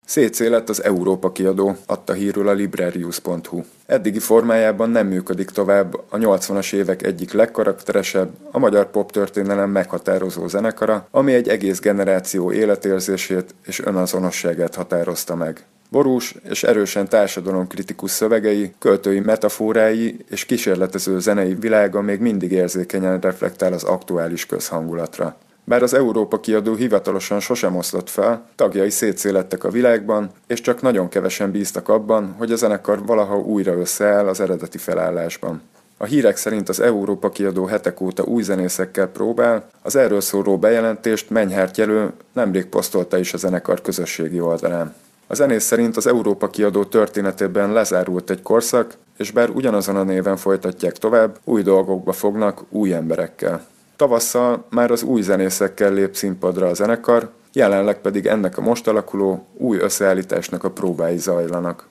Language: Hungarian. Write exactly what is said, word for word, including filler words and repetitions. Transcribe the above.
Szétszé lett az Európa kiadó, adta hírül a Librarius pont hu. Eddigi formájában nem működik tovább a nyolcvanas évek egyik legkarakteresebb, a magyar poptörténelem meghatározó zenekara, ami egy egész generáció életérzését és önazonosságát határozta meg. Borús és erősen társadalomkritikus szövegei, költői metaforái és kísérletező zenei világa még mindig érzékenyen reflektál az aktuális közhangulatra. Bár az Európa kiadó hivatalosan sosem oszlott fel, tagjai szétszélettek a világban, és csak nagyon kevesen bíztak abban, hogy a zenekar valaha újra összeáll az eredeti felállásban. A hírek szerint az Európa kiadó hetek óta új zenészekkel próbál, az erről szóló bejelentést Menyhárt Jelő nemrég posztolta is a zenekar közösségi oldalán. A zenész szerint az Európa kiadó történetében lezárult egy korszak, és bár ugyanazon a néven folytatják tovább, új dolgokba fognak új emberekkel. Tavasszal már az új zenészekkel lép színpadra a zenekar, jelenleg pedig ennek a most alakuló új összeállításnak a próbái zajlanak.